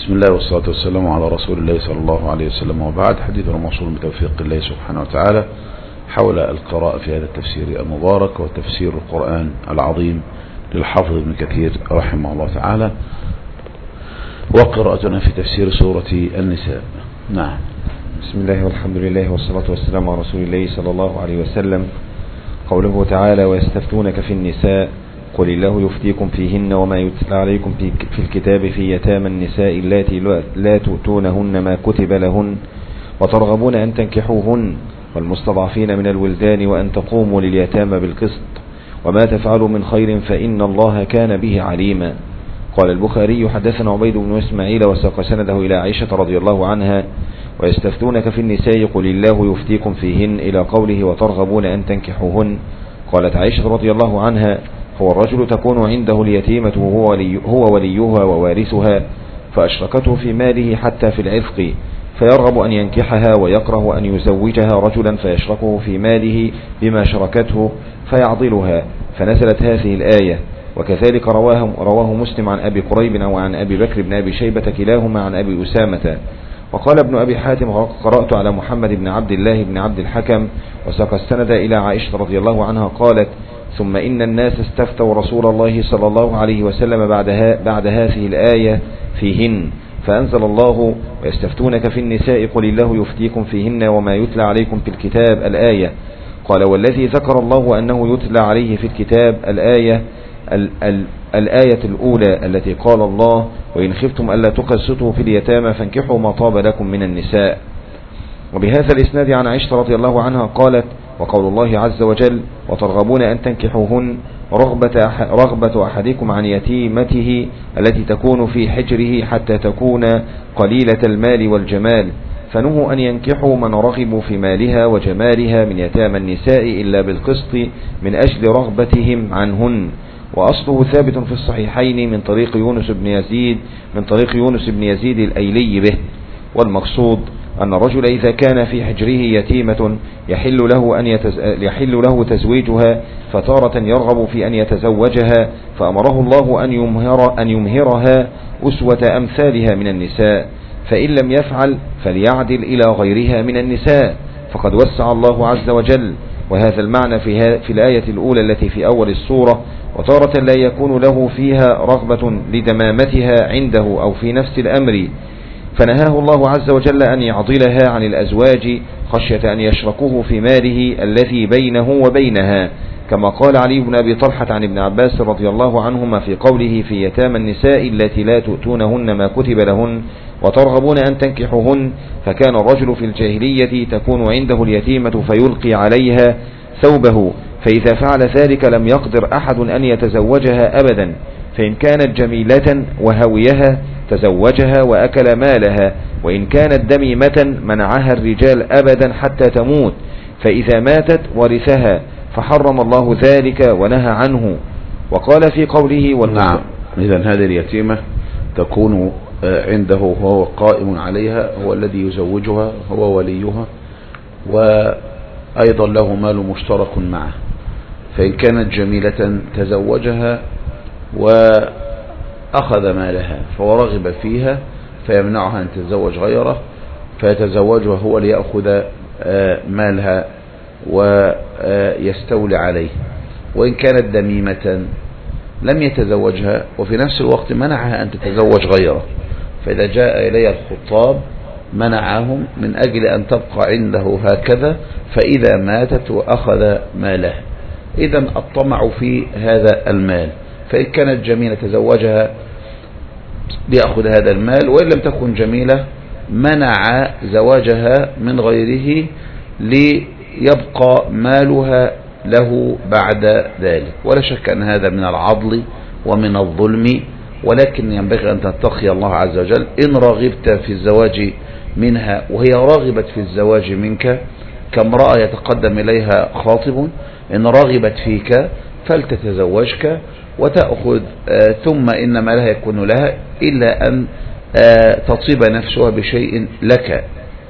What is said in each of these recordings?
بسم الله والصلاة والسلام على رسول الله صلى الله عليه وسلم، وبعد. حديثنا موصول بتوفيق الله سبحانه وتعالى حول القراءة في هذا التفسير المبارك وتفسير القرآن العظيم للحافظ ابن كثير رحمه الله تعالى، وقراءتنا في تفسير سورة النساء. نعم. بسم الله والحمد لله والصلاة والسلام على رسول الله صلى الله عليه وسلم. قوله تعالى: ويستفتونك في النساء قل الله يفتيكم فيهن وما يتلى عليكم في الكتاب في يتامى النساء اللاتي لا تؤتونهن ما كتب لهن وترغبون أن تنكحوهن والمستضعفين من الولدان وأن تقوموا لليتامى بالقسط وما تفعلوا من خير فإن الله كان به عليما. قال البخاري: حدثنا عبيد بن إسماعيل وساق سنده إلى عائشة رضي الله عنها: ويستفتونك في النساء قل الله يفتيكم فيهن إلى قوله وترغبون أن تنكحوهن. قالت عائشة رضي الله عنها: هو الرجل تكون عنده اليتيمة هو وليها ووارثها فأشركته في ماله حتى في العفق فيرغب أن ينكحها ويكره أن يزوجها رجلا فيشركه في ماله بما شركته فيعضلها، فنزلت هذه الآية. وكذلك رواه مسلم عن أبي قريب أو عن أبي بكر بن أبي شيبة كلاهما عن أبي أسامة. وقال ابن أبي حاتم: قرأت على محمد بن عبد الله بن عبد الحكم، وساق السند إلى عائشة رضي الله عنها قالت: ثم إن الناس استفتوا رسول الله صلى الله عليه وسلم بعد هذه الآية فيهن، فأنزل الله: ويستفتونك في النساء قل الله يفتيكم فيهن وما يتلى عليكم في الكتاب الآية. قال: والذي ذكر الله أنه يتلى عليه في الكتاب الآية الأولى التي قال الله: وإن خفتم ألا تقسطوا في اليتامى فانكحوا ما طاب لكم من النساء. وبهذا الإسناد عن عائشة رضي الله عنها قالت: وقول الله عز وجل: وترغبون أن تنكحوهن رغبة أحدكم عن يتيمته التي تكون في حجره حتى تكون قليلة المال والجمال، فنهوا أن ينكحوا من رغبوا في مالها وجمالها من يتامى النساء إلا بالقسط من أجل رغبتهم عنهن. وأصله ثابت في الصحيحين من طريق يونس بن يزيد الأيلي به. والمقصود أن الرجل إذا كان في حجره يتيمة يحل له تزويجها فتارة يرغب في أن يتزوجها، فأمره الله أن يمهرها أسوة أمثالها من النساء، فإن لم يفعل فليعدل إلى غيرها من النساء فقد وسع الله عز وجل. وهذا المعنى في الآية الأولى التي في أول السورة. وتارة لا يكون له فيها رغبة لدمامتها عنده أو في نفس الأمر، فنهاه الله عز وجل أن يعضلها عن الأزواج خشية أن يشركوه في ماله الذي بينه وبينها، كما قال علي بن أبي طلحة عن ابن عباس رضي الله عنهما في قوله: في يتامى النساء التي لا تؤتونهن ما كتب لهن وترغبون أن تنكحوهن. فكان الرجل في الجاهلية تكون عنده اليتيمة فيلقي عليها ثوبه، فإذا فعل ذلك لم يقدر أحد أن يتزوجها أبدا، فإن كانت جميلة وهويها تزوجها وأكل مالها، وإن كانت دميمة منعها الرجال أبدا حتى تموت، فإذا ماتت ورثها، فحرم الله ذلك ونهى عنه. وقال في قوله: نعم. إذن هذه اليتيمة تكون عنده وهو قائم عليها، هو الذي يزوجها، هو وليها، وأيضا له مال مشترك معه، فإن كانت جميلة تزوجها وأخذ مالها فهو رغب فيها فيمنعها أن تتزوج غيره، فيتزوجها هو ليأخذ مالها ويستولي عليه. وإن كانت دميمة لم يتزوجها وفي نفس الوقت منعها أن تتزوج غيره، فإذا جاء إلي الخطاب منعهم من أجل أن تبقى عنده هكذا، فإذا ماتت وأخذ مالها. إذن الطمع في هذا المال، فإن كانت جميلة تزوجها ليأخذ هذا المال، وإن لم تكن جميلة منع زواجها من غيره ليبقى مالها له بعد ذلك. ولا شك أن هذا من العضل ومن الظلم، ولكن ينبغي أن تتقي الله عز وجل. إن رغبت في الزواج منها وهي راغبت في الزواج منك كامرأة يتقدم إليها خاطب، إن رغبت فيك فلتتزوجك وتأخذ، ثم إن ما لها يكون لها إلا أن تطيب نفسها بشيء لك.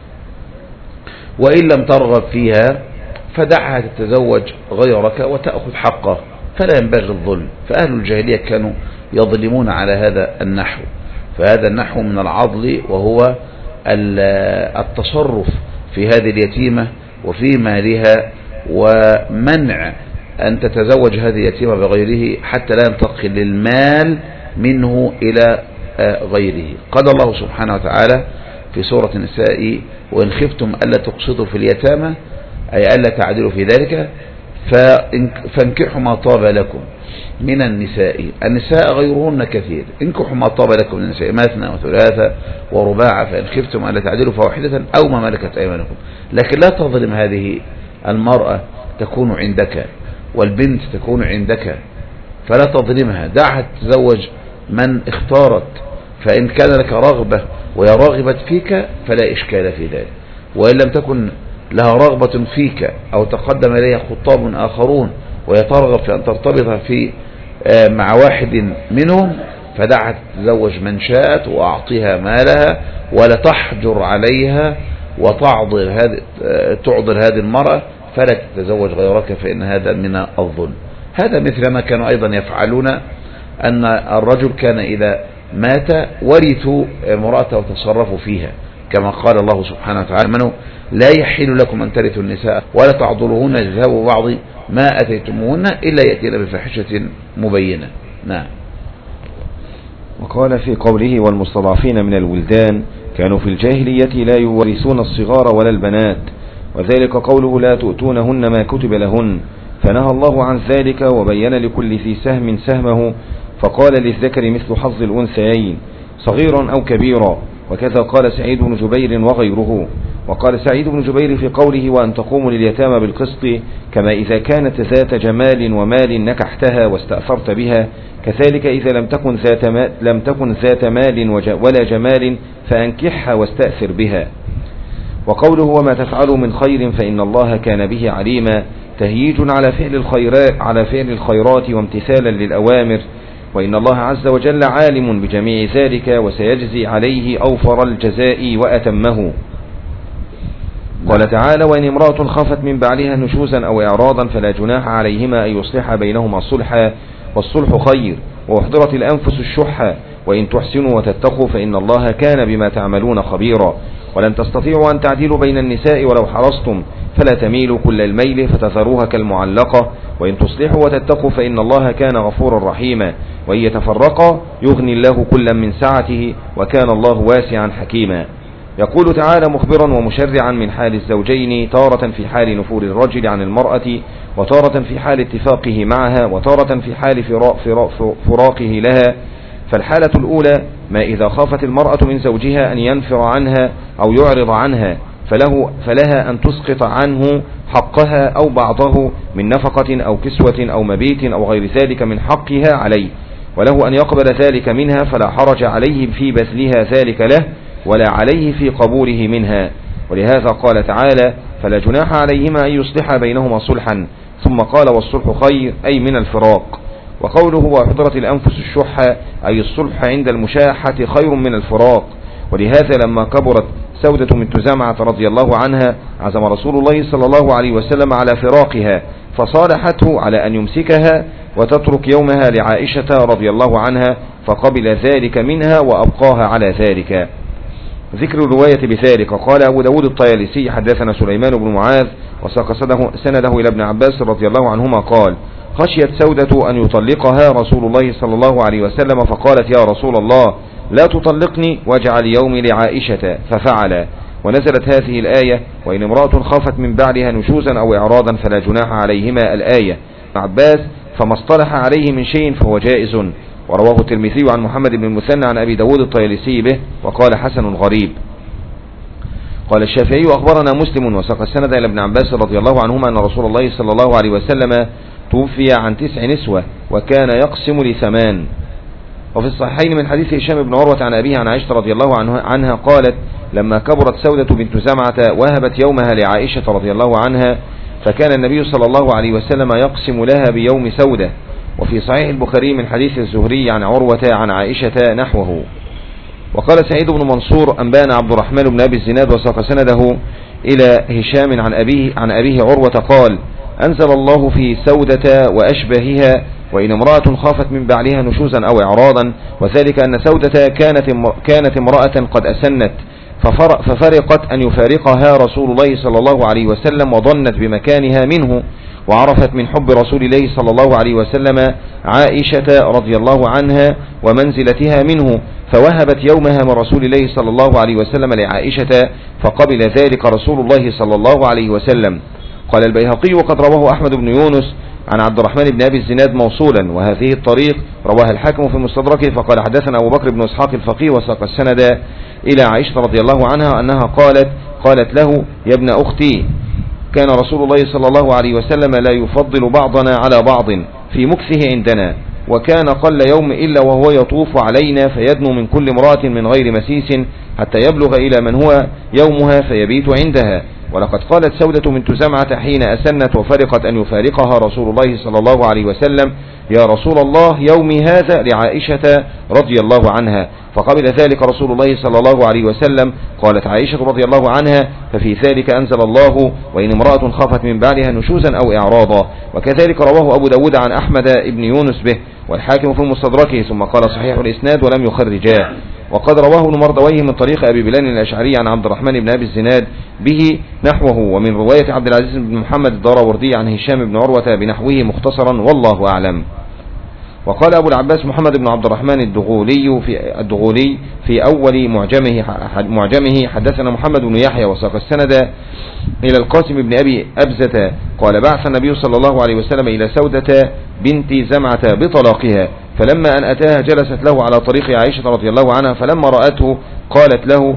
وإن لم ترغب فيها فدعها تتزوج غيرك وتأخذ حقه، فلا ينبغي الظلم. فأهل الجاهلية كانوا يظلمون على هذا النحو، فهذا النحو من العضل، وهو التصرف في هذه اليتيمة وفي مالها، ومنع أن تتزوج هذه اليتيمة بغيره حتى لا ينتقل المال منه إلى غيره. قال الله سبحانه وتعالى في سورة النساء: وإن خفتم ألا تقسطوا في اليتامى، أي ألا تعدلوا في ذلك، فانكحوا ما طاب لكم من النساء. النساء غيرهن كثير، انكحوا ما طاب لكم من النساء مثنى وثلاثة ورباع، فإن خفتم ألا تعدلوا فواحدة أو ما ملكت أيمانكم. لكن لا تظلم هذه المرأة تكون عندك، والبنت تكون عندك، فلا تظلمها، دعها تتزوج من اختارت. فإن كان لك رغبة وهي راغبة فيك فلا إشكال في ذلك، وإن لم تكن لها رغبة فيك أو تقدم إليها خطاب آخرون وهي ترغب في أن ترتبط مع واحد منهم، فدعها تتزوج من شاءت وأعطيها مالها، ولا تحجر عليها وتعضل هذه المرأة فلا تتزوج غيرك، فإن هذا من الظلم. هذا مثل ما كانوا أيضا يفعلون، أن الرجل كان إذا مات ورثوا امرأته وتصرفوا فيها، كما قال الله سبحانه وتعالى: منه لا يحل لكم أن ترثوا النساء ولا تعضلوهن لتذهبوا بعض ما أتيتموهن إلا يأتين بفاحشة مبينة. نعم. وقال في قوله: والمستضعفين من الولدان كانوا في الجاهلية لا يورثون الصغار ولا البنات، وذلك قوله: لا تؤتونهن ما كتب لهن، فنهى الله عن ذلك وبين لكل ذي سهم سهمه، فقال: للذكر مثل حظ الأنثيين صغيرا أو كبيرا. وكذا قال سعيد بن جبير وغيره. وقال سعيد بن جبير في قوله: وأن تقوموا لليتامى بالقسط، كما إذا كانت ذات جمال ومال نكحتها واستأثرت بها، كذلك إذا لم تكن ذات مال ولا جمال فأنكحها واستأثر بها. وقوله: وما تفعلوا من خير فإن الله كان به عليما، تهييج على فعل الخيرات وامتثالا للأوامر، وإن الله عز وجل عالم بجميع ذلك وسيجزي عليه أوفر الجزاء وأتمه. قال تعالى: وإن امرأة خافت من بعلها نشوزا أو إعراضا فلا جناح عليهما أن يصلحا بينهما صلحا، والصلح خير، وأحضرت الأنفس الشح، وإن تحسنوا وتتقوا فإن الله كان بما تعملون خبيرا. ولن تستطيعوا أن تعدلوا بين النساء ولو حرصتم، فلا تميلوا كل الميل فتذروها كالمعلقة، وإن تصلحوا وتتقوا فإن الله كان غفورا رحيما. وإن يتفرقا يغني الله كلا من سعته، وكان الله واسعا حكيما. يقول تعالى مخبرا ومشرعا من حال الزوجين، تارة في حال نفور الرجل عن المرأة، وتارة في حال اتفاقه معها، وتارة في حال فراقه لها. فالحالة الأولى ما إذا خافت المرأة من زوجها أن ينفر عنها أو يعرض عنها، فلها أن تسقط عنه حقها أو بعضه من نفقة أو كسوة أو مبيت أو غير ذلك من حقها عليه، وله أن يقبل ذلك منها، فلا حرج عليه في بذلها ذلك له ولا عليه في قبوله منها. ولهذا قال تعالى: فلا جناح عليهما أن يصلحا بينهما صلحا، ثم قال: والصلح خير، أي من الفراق. وقوله: وأحضرت الأنفس الشح، أي الصلح عند المشاحة خير من الفراق. ولهذا لما كبرت سودة بنت زمعة رضي الله عنها عزم رسول الله صلى الله عليه وسلم على فراقها، فصالحته على أن يمسكها وتترك يومها لعائشة رضي الله عنها، فقبل ذلك منها وأبقاها على ذلك. ذكر الرواية بذلك. قال أبو داود الطيالسي: حدثنا سليمان بن معاذ، وساق سنده إلى ابن عباس رضي الله عنهما قال: خشيت سودة أن يطلقها رسول الله صلى الله عليه وسلم، فقالت: يا رسول الله لا تطلقني واجعل يومي لعائشة، ففعل. ونزلت هذه الآية: وإن امرأة خافت من بعدها نشوزا أو إعراضا فلا جناح عليهما، الآية. ابن عباس: فما اصطلح عليه من شيء فهو جائز. ورواه الترمذي عن محمد بن المثنى عن أبي داود الطيالسي به، وقال: حسن غريب. قال الشافعي: أخبرنا مسلم، وساق السند إلى ابن عباس رضي الله عنهما أن رسول الله صلى الله عليه وسلم توفي عن 9 نسوة وكان يقسم ل8. وفي الصحيحين من حديث هشام بن عروة عن أبيه عن عائشة رضي الله عنها قالت: لما كبرت سودة بنت زمعة وهبت يومها لعائشة رضي الله عنها، فكان النبي صلى الله عليه وسلم يقسم لها بيوم سودة. وفي صحيح البخاري من حديث الزهري عن عروة عن عائشة نحوه. وقال سعيد بن منصور: أنبانا عبد الرحمن بن أبي الزناد، وساق سنده إلى هشام عن أبيه عروة قال: أنزل الله في سودة وأشبهها: وإن امرأة خافت من بعلها نشوزا أو إعراضا. وذلك أن سودة كانت امرأة قد أسنت، ففرقت أن يفارقها رسول الله صلى الله عليه وسلم، وظنت بمكانها منه، وعرفت من حب رسول الله صلى الله عليه وسلم عائشة رضي الله عنها ومنزلتها منه، فوهبت يومها من رسول الله صلى الله عليه وسلم لعائشة، فقبل ذلك رسول الله صلى الله عليه وسلم. قال البيهقي: وقد رواه أحمد بن يونس عن عبد الرحمن بن أبي الزناد موصولا، وهذه الطريق رواها الحاكم في مستدركه، فقال: حدثنا أبو بكر بن إسحاق الفقيه، وساق السند إلى عائشة رضي الله عنها أنها قالت له: يا ابن أختي، كان رسول الله صلى الله عليه وسلم لا يفضل بعضنا على بعض في مكثه عندنا، وكان قل يوم إلا وهو يطوف علينا، فيدنو من كل امرأة من غير مسيس حتى يبلغ إلى من هو يومها فيبيت عندها. ولقد قالت سودة بنت زمعة حين أسنت وفرقت أن يفارقها رسول الله صلى الله عليه وسلم: يا رسول الله، يومي هذا، لعائشة رضي الله عنها، فقبل ذلك رسول الله صلى الله عليه وسلم. قالت عائشة رضي الله عنها: ففي ذلك أنزل الله: وإن امرأة خافت من بعلها نشوزا أو إعراضا. وكذلك رواه أبو داود عن أحمد بن يونس به، والحاكم في مستدركه، ثم قال: صحيح الإسناد ولم يخرجاه. وقد رواه ابن مردويه من طريق أبي بلال الأشعري عن عبد الرحمن بن أبي الزناد به نحوه، ومن رواية عبد العزيز بن محمد الدراوردي عن هشام بن عروة بنحوه مختصرا، والله أعلم. وقال أبو العباس محمد بن عبد الرحمن الدغولي في أول معجمه: حدثنا محمد بن يحيى، وساق السند إلى القاسم بن أبي أبزة قال: بعث النبي صلى الله عليه وسلم إلى سودة بنت زمعة بطلاقها، فلما أن أتاها جلست له على طريق عائشة رضي الله عنها، فلما رأته قالت له: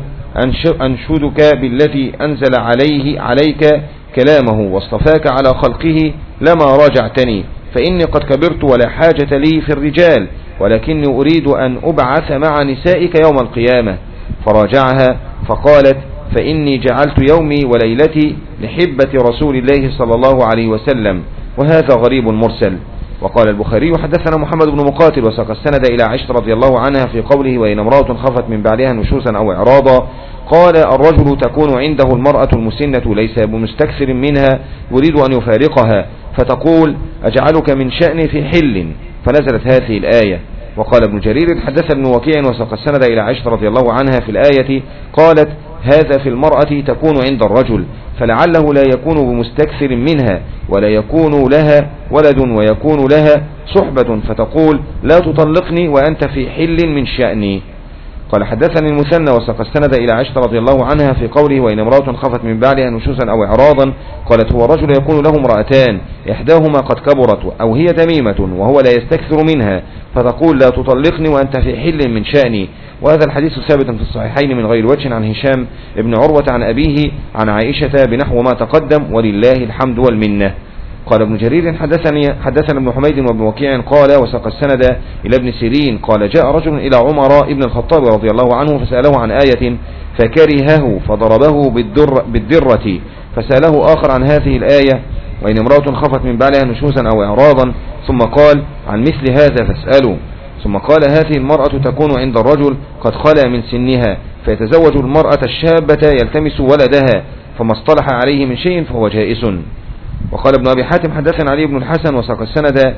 أنشدك بالذي أنزل عليك كلامه واصطفاك على خلقه لما راجعتني، فإني قد كبرت ولا حاجة لي في الرجال، ولكني أريد أن أبعث مع نسائك يوم القيامة. فراجعها فقالت: فإني جعلت يومي وليلتي لحبة رسول الله صلى الله عليه وسلم. وهذا غريب مرسل. وقال البخاري: حدثنا محمد بن مقاتل، وساق السند إلى عائشة رضي الله عنها في قوله: وإن امرأة خفت من بعلها نشوزا أو إعراضا. قال: الرجل تكون عنده المرأة المسنة ليس بمستكثر منها يريد أن يفارقها، فتقول: أجعلك من شأني في حل، فنزلت هذه الآية. وقال ابن جرير: حدث ابن وكيع، وساق السند إلى عائشة رضي الله عنها في الآية، قالت: هذا في المرأة تكون عند الرجل، فلعله لا يكون بمستكثر منها، ولا يكون لها ولد ويكون لها صحبة، فتقول: لا تطلقني وأنت في حل من شأني. قال: حدثني المثنى، وساق السند إلى عائشة رضي الله عنها في قوله: وإن امرأة خفت من بعلها نشوزا أو إعراضا. قالت: هو رجل يكون له امرأتان، إحداهما قد كبرت أو هي تميمة وهو لا يستكثر منها، فتقول: لا تطلقني وأنت في حل من شأني. وهذا الحديث ثابت في الصحيحين من غير وجه عن هشام ابن عروة عن أبيه عن عائشة بنحو ما تقدم، ولله الحمد والمنة. قال ابن جرير: حدثنا ابن حميد وابن وكيع قال: وساق السند إلى ابن سيرين قال: جاء رجل إلى عمر ابن الخطاب رضي الله عنه فسأله عن آية فكرهه فضربه بالدرة، فسأله آخر عن هذه الآية: وإن امرأة خفت من بعلها نشوزا أو إعراضا، ثم قال: عن مثل هذا فاسألوا. ثم قال: هذه المرأة تكون عند الرجل قد خلا من سنها، فيتزوج المرأة الشابة يلتمس ولدها، فما اصطلح عليه من شيء فهو جائز. وقال ابن أبي حاتم: حدثنا علي بن الحسن، وساق السند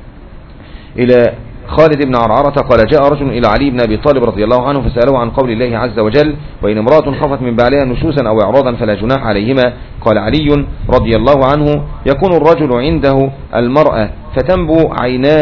إلى خالد بن عرعرة قال: جاء رجل إلى علي بن أبي طالب رضي الله عنه فسأله عن قول الله عز وجل: وإن امرأة خفت من بعلها نشوزا أو إعراضا فلا جناح عليهما. قال علي رضي الله عنه: يكون الرجل عنده المرأة فتنبي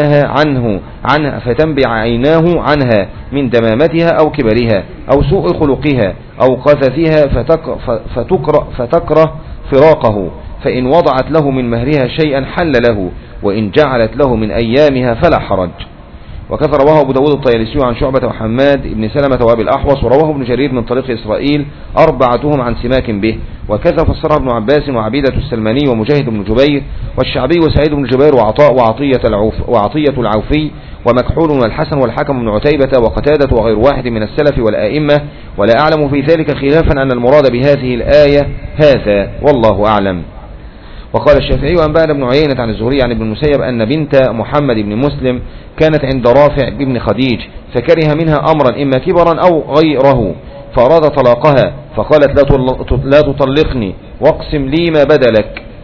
عيناه عنها من دمامتها أو كبرها أو سوء خلقها أو قذفها فتكره فراقه، فإن وضعت له من مهرها شيئا حل له، وإن جعلت له من أيامها فلا حرج. وكذا رواه أبو داود الطيالسي عن شعبة وحماد بن سلمة وأبي الأحوص، ورواه ابن جرير من طريق إسرائيل أربعتهم عن سماك به. وكذا فسرها ابن عباس وعبيدة السلماني ومجاهد بن جبير والشعبي وسعيد بن جبير وعطاء وعطية العوفي ومكحول والحسن والحكم بن عتيبة وقتادة وغير واحد من السلف والآئمة، ولا أعلم في ذلك خلافا أن المراد بهذه الآية هذا، والله أعلم. وقال الشافعي وأنبأنا ابن عيينة عن الزهري عن ابن المسيب أن بنت محمد بن مسلم كانت عند رافع بن خديج، فكره منها أمرا إما كبرا أو غيره، فأراد طلاقها، فقالت: لا تطلقني واقسم لي ما بدلك،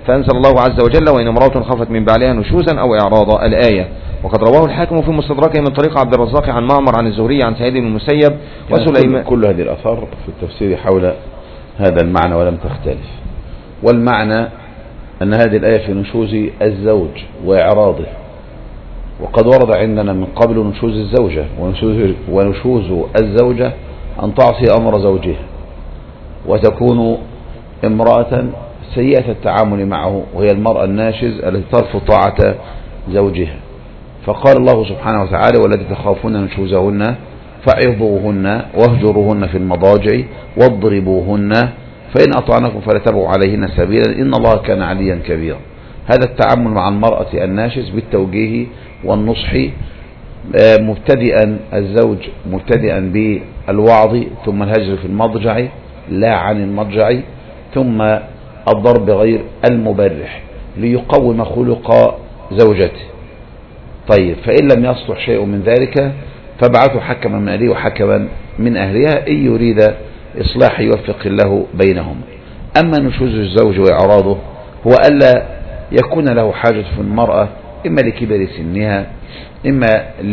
فأنزل الله عز وجل وإن امرأة خافت من بعلها نشوزا أو إعراضا الآية. وقد رواه الحاكم في مستدركه من طريق عبد الرزاق عن معمر عن الزهري عن سعيد بن المسيب وسليمان. كل هذه الآثار في التفسير حول هذا المعنى ولم تختلف. والمعنى أن هذه الآية في نشوز الزوج وإعراضه، وقد ورد عندنا من قبل نشوز الزوجة، ونشوز الزوجة أن تعصي أمر زوجها وتكون امرأة سيئة التعامل معه، وهي المرأة الناشز التي ترفض طاعة زوجها. فقال الله سبحانه وتعالى والتي تخافون نشوزهن فعظوهن واهجروهن في المضاجع واضربوهن فإن أطعنكم فلا تبغوا عليهن سبيلا إن الله كان عليا كبيرا. هذا التعامل مع المرأة الناشز بالتوجيه والنصح، مبتدئا الزوج مبتدئا بالوعظ ثم الهجر في المضجع لا عن المضجع ثم الضرب غير المبرح ليقوم خلق زوجته. طيب فإن لم يصلح شيء من ذلك فابعثوا حكما من أهله وحكما من أهلها إن يريد إصلاح يوفق الله بينهم. أما نشوز الزوج وإعراضه هو ألا يكون له حاجة في المرأة، إما لكبر سنها، إما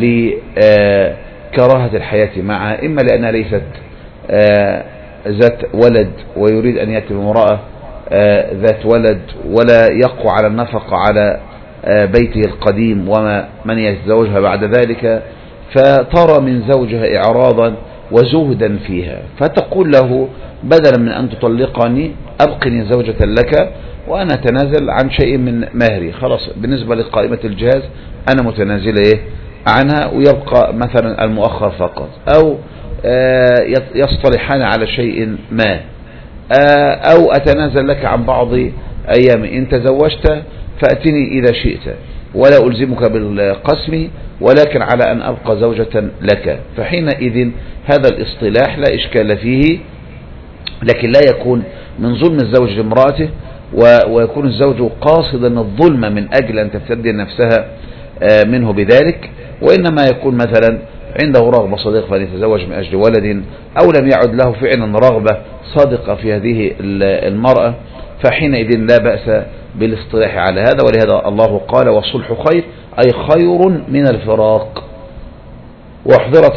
لكراهة الحياة معها، إما لأنها ليست ذات ولد ويريد أن يأتي بامرأة ذات ولد ولا يقوى على النفقة على بيته القديم ومن يتزوجها بعد ذلك، فترى من زوجها إعراضا وزهدا فيها، فتقول له بدلا من أن تطلقني أبقني زوجة لك وأنا أتنازل عن شيء من مهري، خلاص بالنسبة لقائمة الجهاز أنا متنازلة عنها ويبقى مثلا المؤخر فقط، أو يصطلحان على شيء ما، أو أتنازل لك عن بعض أيام إن تزوجت فأتني إذا شئت ولا ألزمك بالقسم ولكن على أن أبقى زوجة لك. فحينئذ هذا الاصطلاح لا إشكال فيه، لكن لا يكون من ظلم الزوج لامرأته ويكون الزوج قاصدا الظلم من أجل أن تفتدي نفسها منه بذلك، وإنما يكون مثلا عنده رغبة صادقة فأن يتزوج من أجل ولد، أو لم يعد له فعلا رغبة صادقة في هذه المرأة، فحينئذ لا بأس بالاصطلاح على هذا. ولهذا الله قال والصلح خير، أي خير من الفراق. واحضرت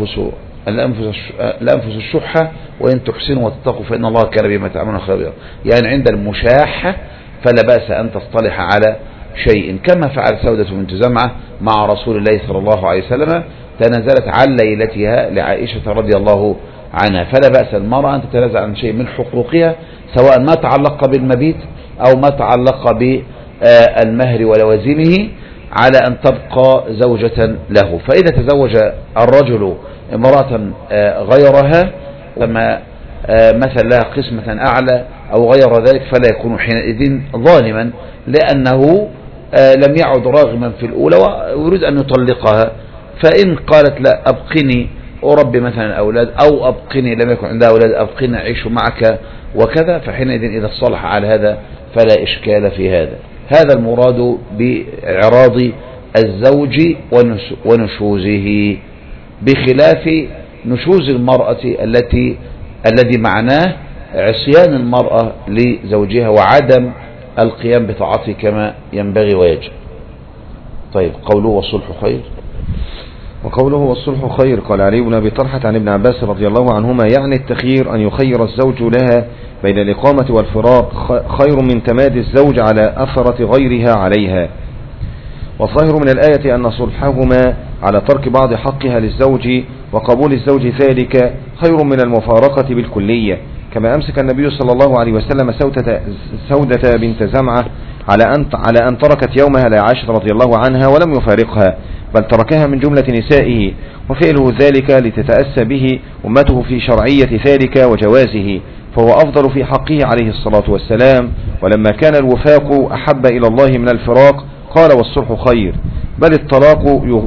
الأنفس الشحة وإن تحسنوا وتتقوا فإن الله كان بما تعملون خبيرا. يعني عند المشاحة فلا بأس أن تصطلح على شيء، كما فعل سودة بنت زمعة مع رسول الله صلى الله عليه وسلم، تنازلت عن ليلتها لعائشة رضي الله عنها. فلا بأس المرأة أن تتنازل عن شيء من حقوقها سواء ما تعلق بالمبيت أو ما تعلق بالمهر ولوازمه على أن تبقى زوجة له. فإذا تزوج الرجل امرأة غيرها كما مثل لها قسمة أعلى أو غير ذلك فلا يكون حينئذ ظالما، لأنه لم يعد راغما في الأولى ويريد أن يطلقها. فإن قالت لا أبقني أربي مثلا أولاد، أو أبقني لم يكن عندها أولاد أبقني أعيش معك وكذا، فحينئذ إذا اصطلح على هذا فلا إشكال في هذا. هذا المراد بإعراض الزوج ونشوزه، بخلاف نشوز المرأة الذي معناه عصيان المرأة لزوجها وعدم القيام بطاعته كما ينبغي ويجب. طيب قوله والصلح خير. وقوله والصلح خير قال علي بن أبي طلحة عن ابن عباس رضي الله عنهما يعني التخيير أن يخير الزوج لها بين الإقامة والفراق خير من تمادي الزوج على أثرة غيرها عليها. والظاهر من الآية أن صلحهما على ترك بعض حقها للزوج وقبول الزوج ذلك خير من المفارقة بالكلية، كما أمسك النبي صلى الله عليه وسلم سودة بنت زمعة على أن تركت يومها لعائشة رضي الله عنها ولم يفارقها، بل تركها من جملة نسائه، وفعله ذلك لتتأسى به أمته في شرعية ذلك وجوازه، فهو أفضل في حقه عليه الصلاة والسلام. ولما كان الوفاق أحب إلى الله من الفراق قال والصلح خير، بل الطلاق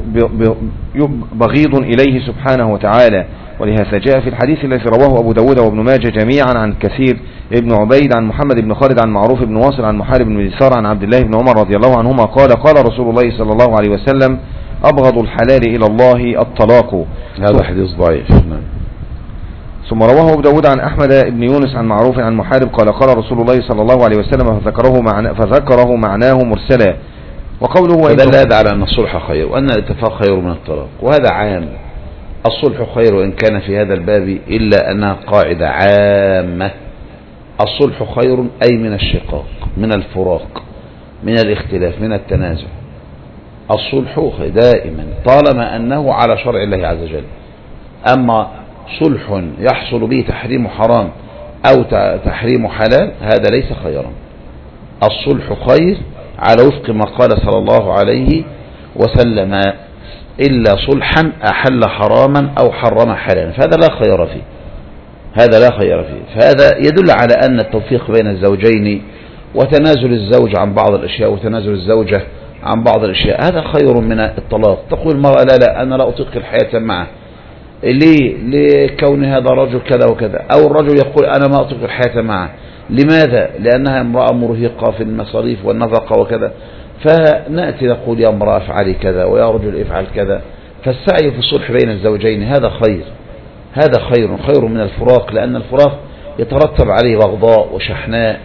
بغيض إليه سبحانه وتعالى. ولهذا جاء في الحديث الذي رواه أبو داود وابن ماجه جميعا عن كثير ابن عبيد عن محمد بن خالد عن معروف بن واصل عن محارب بن دثار عن عبد الله بن عمر رضي الله عنهما قال قال رسول الله صلى الله عليه وسلم أبغض الحلال إلى الله الطلاق. هذا حديث ضعيف. ثم رواه أبو داود عن أحمد بن يونس عن معروف عن محارب قال قال رسول الله صلى الله عليه وسلم فذكره معناه مرسلا. وقوله فدل هذا على أن الصلح خير وأن الاتفاق خير من الطلاق، وهذا عام. الصلح خير وإن كان في هذا الباب إلا أنها قاعدة عامة. الصلح خير أي من الشقاق، من الفراق، من الاختلاف، من التنازع. الصلح دائما طالما أنه على شرع الله عز وجل. أما صلح يحصل به تحريم حرام أو تحريم حلال هذا ليس خيرا. الصلح خير على وفق ما قال صلى الله عليه وسلم إلا صلحا أحل حراما أو حرم حلالا، فهذا لا خير فيه، هذا لا خير فيه. فهذا يدل على أن التوفيق بين الزوجين وتنازل الزوج عن بعض الأشياء وتنازل الزوجة عن بعض الأشياء هذا خير من الطلاق. تقول المرأة لا أنا لا أطيق الحياة معه، ليه؟ لكون هذا رجل كذا وكذا، أو الرجل يقول أنا ما أطيق الحياة معه. لماذا؟ لأنها امرأة مرهقة في المصاريف والنفقة وكذا. فنأتي نقول يا امرأة افعلي كذا ويا رجل افعل كذا. فالسعي في الصلح بين الزوجين هذا خير، هذا خير من الفراق، لأن الفراق يترتب عليه بغضاء وشحناء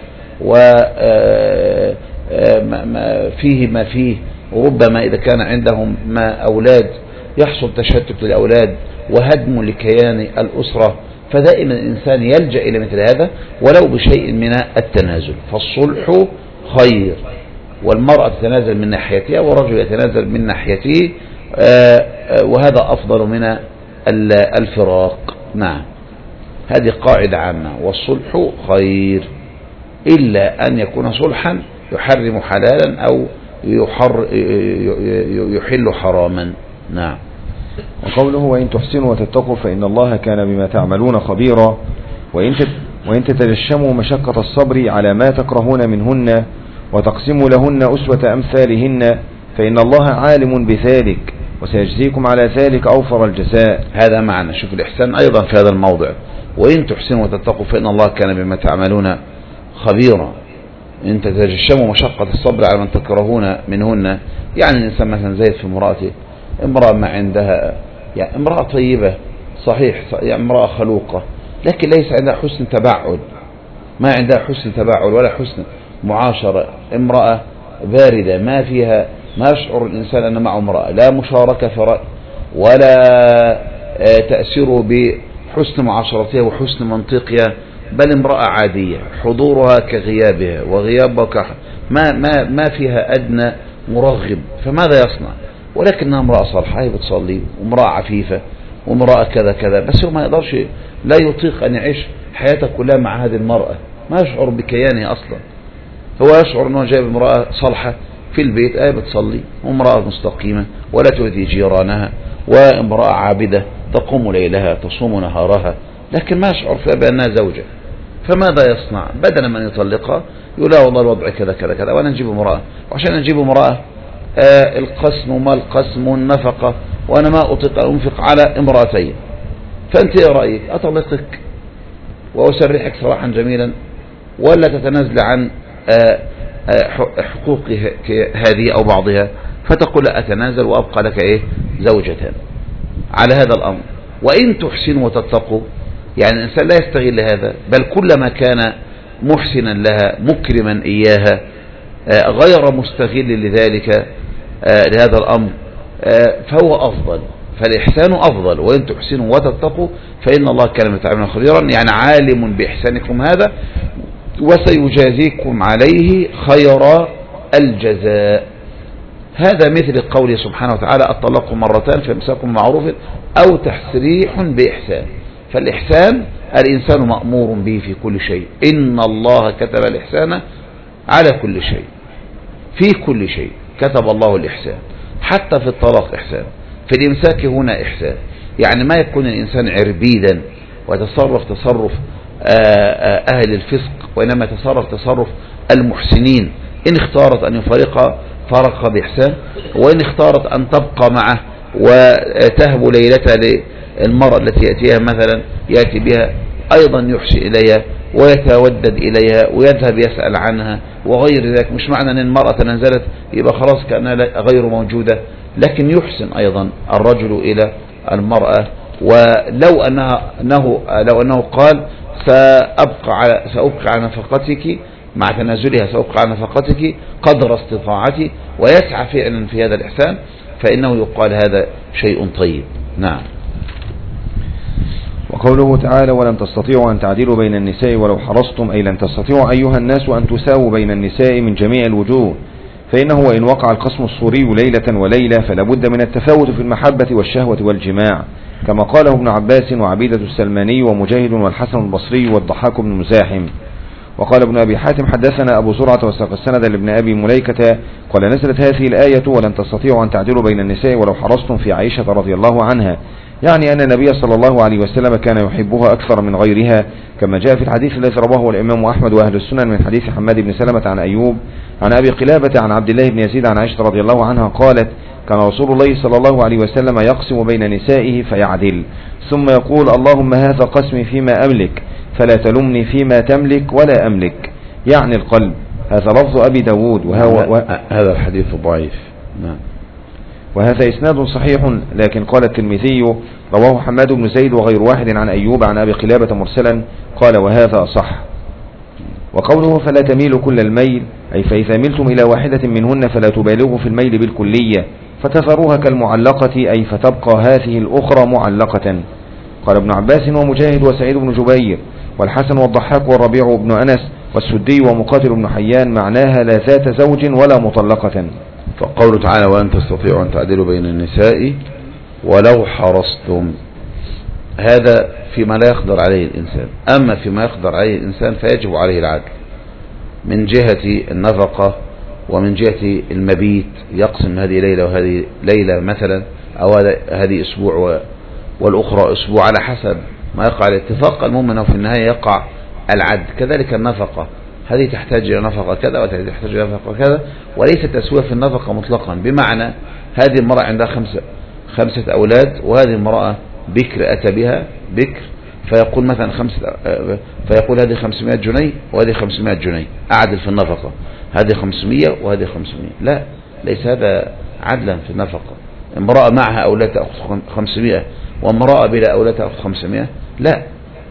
وفيه ما فيه، وربما إذا كان عندهم ما أولاد يحصل تشتت للأولاد وهدم لكيان الأسرة. فدائما الإنسان يلجأ إلى مثل هذا ولو بشيء من التنازل. فالصلح خير، والمرأة تتنازل من ناحيتها والرجل يتنازل من ناحيته، وهذا أفضل من الفراق. نعم، هذه قاعدة عامة. والصلح خير إلا أن يكون صلحا يحرم حلالا أو يحل حراما. نعم. وقوله وإن تحسنوا وتتقوا فإن الله كان بما تعملون خبيرا. وإن تتجشموا مشقة الصبر على ما تكرهون منهن وتقسموا لهن أسوة أمثالهن فإن الله عالم بذلك وسيجزيكم على ذلك أوفر الجزاء. هذا معنى. شوف الإحسان أيضا في هذا الموضع، وإن تحسنوا وتتقوا فإن الله كان بما تعملون خبيرا. إن تتجشموا مشقة الصبر على من تكرهون منهن، يعني الإنسان مثلا زيد في امرأته، امرأة ما عندها، يعني امرأة طيبة صحيح، يعني امرأة خلوقة، لكن ليس عندها حسن تبعد، ما عندها حسن تبعد ولا حسن معاشرة. امرأة باردة ما فيها، ما يشعر الإنسان أن معه امرأة، لا مشاركة في رأي ولا تأثيره بحسن معاشرتها وحسن منطقها، بل امرأة عادية حضورها كغيابها وغيابها ما فيها أدنى مرغب. فماذا يصنع؟ ولكنها امرأة صالحة، هي بتصلي، وامرأة عفيفة، وامرأة كذا كذا، بس هو ما يقدرش، لا يطيق أن يعيش حياته كلها مع هذه المرأة، ما يشعر بكيانه أصلا. هو يشعر أنه جايب امرأة صالحة في البيت، بتصلي، وامرأة مستقيمة ولا تؤذي جيرانها، وامرأة عابدة تقوم ليلها تصوم نهارها، لكن ما يشعر فيها بأنها زوجة. فماذا يصنع؟ بدلا من يطلقها يقول لا والله الوضع كذا كذا كذا وأنا نجيب امرأة، وعشان نجيب امرأة القسم وما القسم والنفقة، وأنا ما أطيق أنفق على امرأتين. فأنت إيه رأيك؟ أطلقك وأسرحك سراحا جميلا، ولا تتنازل عن حقوق هذه أو بعضها، فتقول لا أتنازل وأبقى لك زوجتان على هذا الأمر. وإن تحسنوا وتتقوا، يعني الإنسان لا يستغل هذا، بل كلما كان محسنا لها مكرما إياها غير مستغل لذلك لهذا الأمر فهو أفضل. فالإحسان أفضل. وإن تحسنوا وتتقوا فإن الله كان بما خبيرا، يعني عالم بإحسانكم هذا وسيجازيكم عليه خير الجزاء. هذا مثل قوله سبحانه وتعالى الطلاق مرتان فإمساك بمعروف أو تسريح بإحسان. فالإحسان الإنسان مأمور به في كل شيء، إن الله كتب الإحسان على كل شيء، في كل شيء كتب الله الإحسان، حتى في الطلاق إحسان، في الإمساك هنا إحسان. يعني ما يكون الإنسان عربيدا ويتصرف تصرف أهل الفسق، وإنما يتصرف تصرف المحسنين. إن اختارت أن يفارق فارق بإحسان، وإن اختارت أن تبقى معه وتهب ليلتها للمرأة التي يأتيها مثلا يأتي بها أيضا يحسن إليها ويتودد إليها ويذهب يسأل عنها وغير ذلك. مش معنى أن المرأة تنزلت يبقى خلاص كأنها غير موجودة، لكن يحسن أيضا الرجل إلى المرأة ولو أنه قال سأبقى على نفقتك مع تنازلها، سأبقى على نفقتك قدر استطاعتي، ويسعى فعلا في هذا الإحسان، فإنه يقال هذا شيء طيب. نعم. وقوله تعالى ولن تستطيعوا أن تعدلوا بين النساء ولو حرصتم، أي لن تستطيعوا أيها الناس أن تساووا بين النساء من جميع الوجوه، فإنه وإن وقع القسم الصوري ليلة وليلة فلا بد من التفاوت في المحبة والشهوة والجماع، كما قاله ابن عباس وعبيدة السلماني ومجاهد والحسن البصري والضحاك بن مزاحم. وقال ابن أبي حاتم حدثنا أبو زرعة وساق السند لابن أبي مليكة قال نزلت هذه الآية ولن تستطيعوا أن تعدلوا بين النساء ولو حرصتم في عائشة رضي الله عنها، يعني أن النبي صلى الله عليه وسلم كان يحبها أكثر من غيرها، كما جاء في الحديث الذي رواه الإمام أحمد وأهل السنن من حديث حماد بن سلمة عن أيوب عن أبي قلابة عن عبد الله بن يزيد عن عائشة رضي الله عنها قالت كان رسول الله صلى الله عليه وسلم يقسم بين نسائه فيعدل، ثم يقول اللهم هذا قسمي فيما أملك فلا تلمني فيما تملك ولا أملك، يعني القلب. هذا لفظ أبي داود هذا الحديث ضعيف. نعم. وهذا إسناد صحيح، لكن قال الترمذي رواه حماد بن زيد وغير واحد عن أيوب عن أبي قلابة مرسلا، قال وهذا صح. وقوله فلا تميل كل الميل، أي فإذا ملتم إلى واحدة منهن فلا تبالغوا في الميل بالكلية فتذروها كالمعلقة، أي فتبقى هذه الأخرى معلقة. قال ابن عباس ومجاهد وسعيد بن جبير والحسن والضحاك والربيع بن أنس والسدي ومقاتل بن حيان معناها لا ذات زوج ولا مطلقة. فقوله تعالى وأن تستطيعوا أن تعدلوا بين النساء ولو حرصتم، هذا فيما لا يقدر عليه الإنسان. أما فيما يقدر عليه الإنسان فيجب عليه العدل من جهة النفقة ومن جهة المبيت، يقسم هذه ليلة وهذه ليلة مثلا، أو هذه أسبوع والأخرى أسبوع، على حسب ما يقع الاتفاق. المهم أنه في النهاية يقع العدل. كذلك النفقة، هذه تحتاج إلى نفقة كذا وهذه تحتاج إلى نفقة كذا، وليس تسوية في النفقة مطلقا، بمعنى هذه المرأة عندها خمسة أولاد وهذه المرأة بكر أتى بها بكر، فيقول مثلا فيقول هذه 500 جنيه وهذه 500 جنيه، أعدل في النفقة، هذه 500 وهذه 500. لا، ليس هذا عدلا في النفقة. امرأة معها أولاد تأخذ 500 وامرأة بلا أولاد تأخذ 500، لا.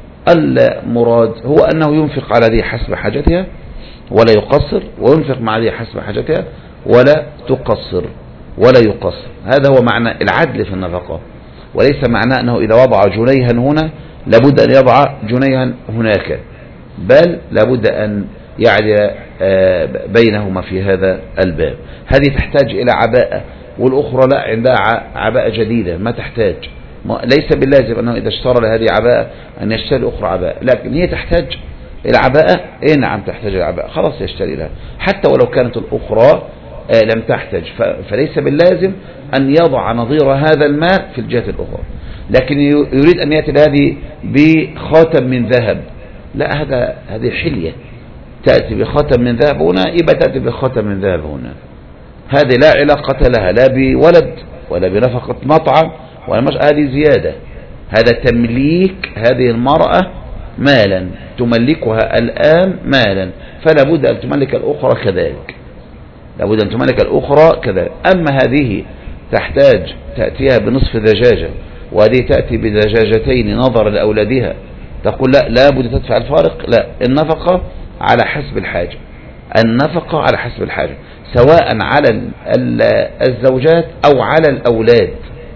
المراد هو أنه ينفق على ذي حسب حاجتها ولا يقصر، وينفق مع ذي حسب حاجتها ولا تقصر ولا يقصر. هذا هو معنى العدل في النفقة، وليس معناه أنه إذا وضع جنيها هنا لابد أن يضع جنيها هناك، بل لابد أن يعدل بينهما في هذا الباب. هذه تحتاج إلى عباءة والأخرى لا، عندها عباءة جديدة ما تحتاج. ليس باللازم أنه إذا اشترى لهذه عباءة أن يشتري أخرى عباءة، لكن هي تحتاج إلى عباءة. نعم تحتاج إلى عباءة، خلاص يشتري لها حتى ولو كانت الأخرى لم تحتاج. فليس باللازم أن يضع نظير هذا المال في الجهة الأخرى، لكن يريد أن يأتي هذه بخاتم من ذهب، لا، هذه حلية. تأتي بخاتم من ذهب هنا يبقى تأتي بخاتم من ذهب هنا، هذه لا علاقة لها لا بولد ولا بنفقة مطعم ولا هذه زيادة. هذا تمليك هذه المرأة مالا تملكها الآن مالا، فلا بد أن تملك الأخرى كذلك، لابد أن تملك الأخرى كذلك. أما هذه تحتاج تأتيها بنصف دجاجة وهذه تأتي بدجاجتين نظرا لأولادها، تقول لا لابد تدفع الفارق، لا، النفقة على حسب الحاجة، النفقة على حسب الحاجة، سواء على الزوجات أو على الأولاد.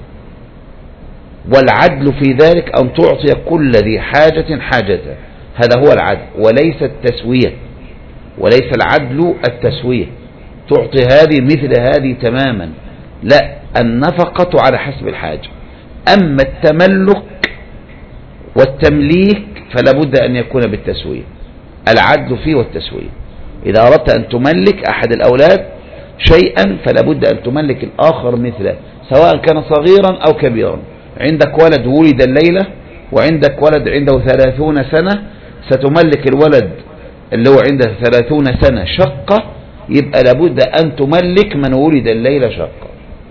والعدل في ذلك أن تعطي كل ذي حاجة حاجته، هذا هو العدل، وليس التسوية، وليس العدل التسوية تعطي هذه مثل هذه تماما، لا، النفقة على حسب الحاجة. أما التملك والتمليك فلا بد أن يكون بالتسوية، العدل فيه والتسوية. إذا أردت أن تملك أحد الأولاد شيئا فلا بد أن تملك الآخر مثله، سواء كان صغيرا أو كبيرا. عندك ولد ولد الليلة وعندك ولد عنده 30 سنة، ستملك الولد اللي هو عنده 30 سنة شقة، يبقى لابد أن تملك من ولد الليلة شقة.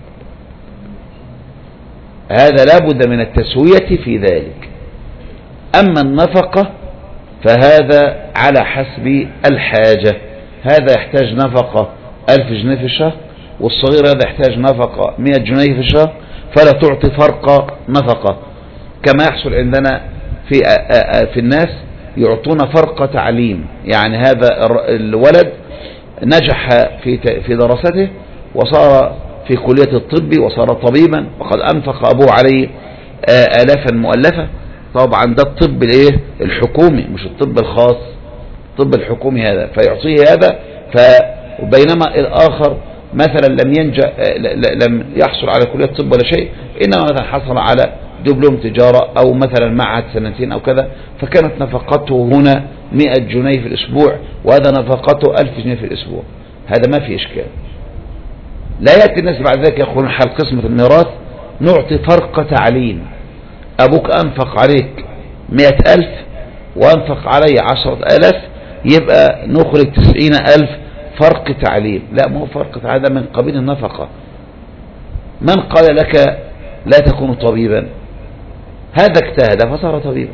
هذا لابد من التسوية في ذلك. أما النفقة فهذا على حسب الحاجة، هذا يحتاج نفقة 1000 جنيه في الشهر، والصغير هذا يحتاج نفقة 100 جنيه في الشهر، فلا تعطي فرق نفقة. كما يحصل عندنا في الناس يعطونا فرق تعليم. يعني هذا الولد نجح في دراسته وصار في كلية الطب وصار طبيبا وقد أنفق أبوه عليه آلافا مؤلفة. طبعا ده الطب الحكومي مش الطب الخاص، الطب الحكومي هذا فيعطيه هذا. بينما الآخر مثلا لم يحصل على كلية الطب ولا شيء، إنما مثلا حصل على دبلوم تجارة أو مثلا معهد سنتين أو كذا، فكانت نفقته هنا 100 جنيه في الأسبوع وهذا نفقته 1000 جنيه في الأسبوع. هذا ما في إشكال. لا يأتي الناس بعد ذلك يقولون حال قسمة الميراث نعطي فرق تعليم، أبوك أنفق عليك 100,000 وأنفق علي 10,000 يبقى نخرج 90,000 فرق تعليم. لا، ما هو فرق هذا من قبيل النفقة. من قال لك لا تكون طبيبا؟ هذا اجتهد فصار طبيبا.